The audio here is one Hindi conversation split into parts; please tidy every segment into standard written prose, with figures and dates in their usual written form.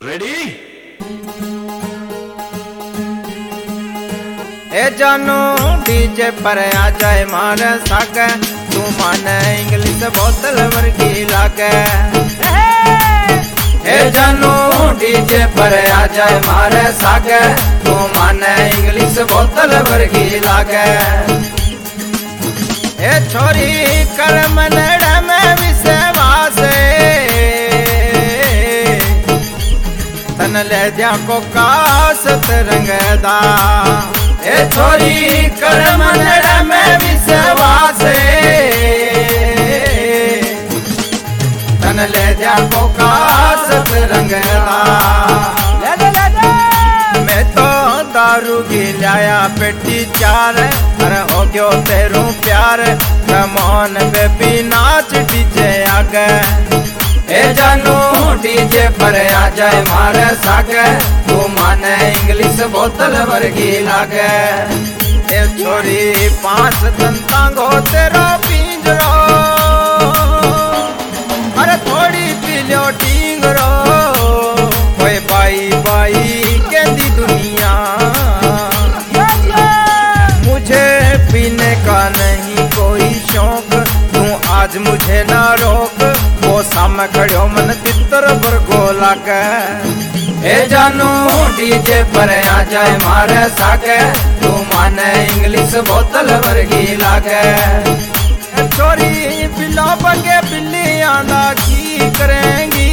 रेडी। ए जानू डीजे पर आ जाए मारे सागे, तू माने इंग्लिश बोतल वर्गी लागे। ए जानू डीजे पर आ जाए मारे सागे, तू माने इंग्लिश बोतल वर्गी लागे। ए छोरी कर मनड़ में विश्वास, तन ले दिया को कासत रंगदा। ए छोरी कर मनड़ में विश्वास, तन ले दिया को कासत रंगदा। मैं तो दारू की लाया पेटी चार, अरे हो गयो तेरू प्यार, कमोन बेबी नाच डीजे आगे। ए जानू डीजे पर आ जाए मारे सागे, तू माने इंग्लिश बोतल वर्गी लागे। ए छोरी 5 दंतांगो तेरा पिंजरो, अरे थोड़ी पी लो टींगरो। कोई बाई बाई कहती दुनिया, मुझे पीने का नहीं कोई शौक, तू आज मुझे ना रोक। वो सामने खड़ो मन तितर बरगो लागे। ए जानू डीजे पर आ जाए मारे सागे, तू माने इंग्लिश बोतल वर्गी लागे। छोरी बिल्लो बगे बिल्लियां दा की करेंगी,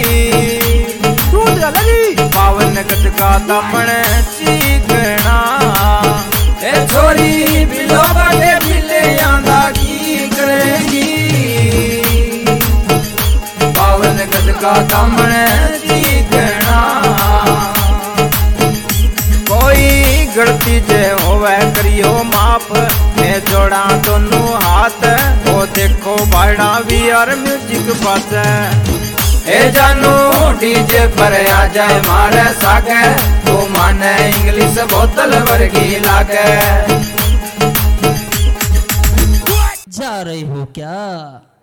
पावन गज का दमन चीकना। ए छोरी बिल्लो बगे बिल्लियां दा की करेंगी, पावन गज का दमन चीकना। कोई गलती जे होवे करियो माफ, मैं जोड़ा दोनों हाथ। वो देखो बाड़ा भी और म्यूजिक बज। ए जानू डीजे पर आ जाए मारे सागे, तू माने इंग्लिश बोतल वर्गी लागे। जा रही हो क्या?